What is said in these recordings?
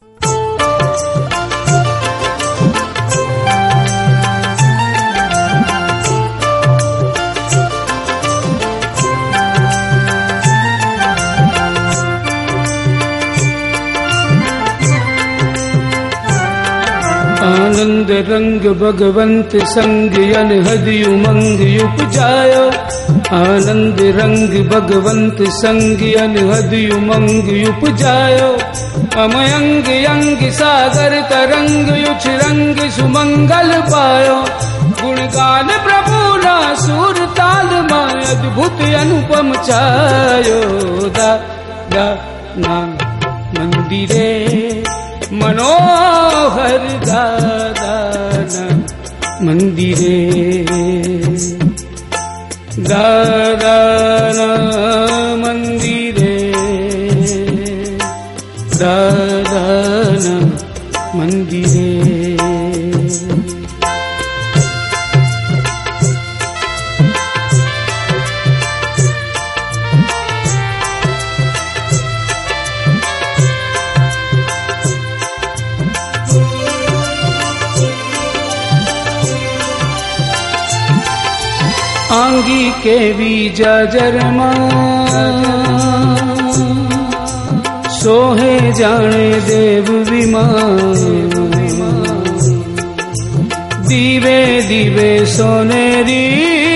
आनंद रंग भगवंत संग अनहद उमंग उपजायो। आनंद रंग भगवंत संग अनहद उमंग उपजायो। अमयंग यंग सागर तरंग युछ रंग सुमंगल पायो। गुणगान प्रभु ना सुर ताल में अद्भुत अनुपम छायो। दा दा ना मंदिरे मनोहर दादाना मंदिरे। दादाना मंदिरे। दादाना मंदिरे। आंगी के बीजा जरमा सोहे जाने देव विमान। दीवे दीवे सोनेरी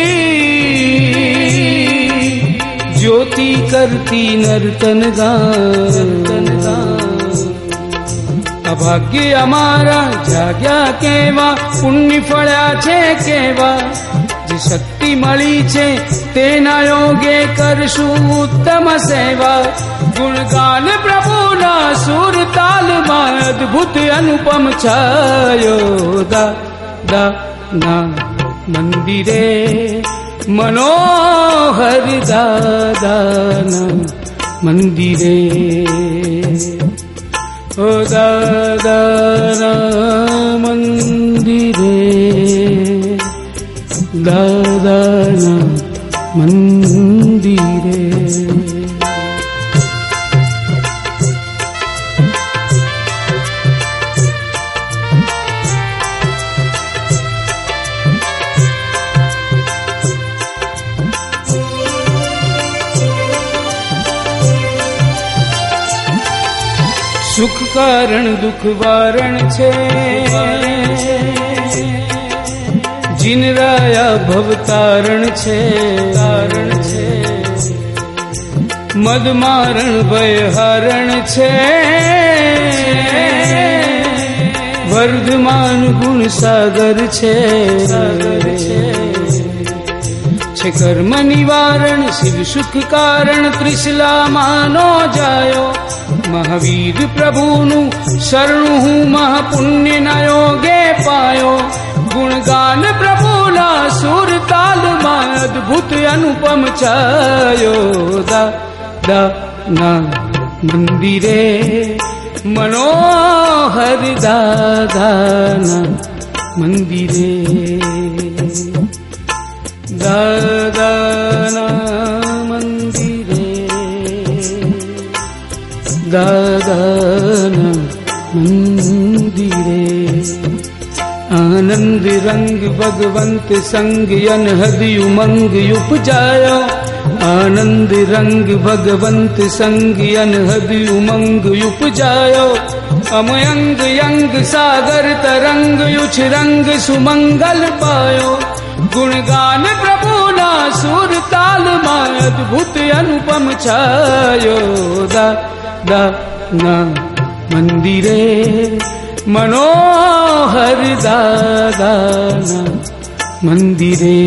ज्योति करती नर्तन गान। अभाग्य अमारा जाग्या केवा पुण्य फळ्या छे केवा। जे शक्ति मळी छे तेना योगे करशुं उत्तम सेवा। गुणगान प्रभुना सुर ताल में अद्भुत अनुपम छायो। दा दा ना मंदिरे मनोहर दादाना मंदिरे। ओ दादाना मंदिरे। दादाना मंदिरे। सुख कारण दुख वारण छे। जिन राया भवतारण छे। तारण छे मद मारण भय हारण छे। वर्धमान गुण सागर छे। छे कर्म निवारण शिव सुख कारण। त्रिशला मानो जायो। महावीर प्रभुनु शरणु हूँ महापुण्य न योगे पायो। गुणगान प्रभुना सुर ताल में अद्भुत अनुपम छायो। दा दा ना मंदिरे मनोहर दादाना मंदिरे। दादाना मंदिरे। दादाना मंदिरे। आनंद रंग भगवंत संग अनहद उमंग उपजायो। आनंद रंग भगवंत संग अनहद उमंग उपजायो। अमयंग यंग सागर तरंग युछ रंग सुमंगल पायो। गुणगान प्रभुना सुर ताल में अद्भुत अनुपम छायो। दा दा ना मंदिरे मनोहर दादाना मंदिरे।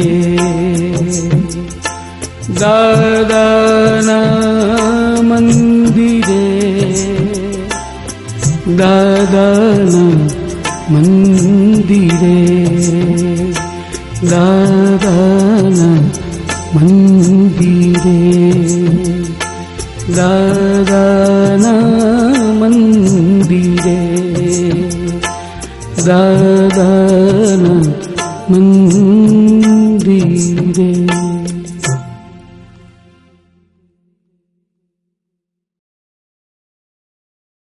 दादाना मंदिरे। दादाना मंदिरे। दादाना मंदिरे। दादाना मंदिरे। दादाना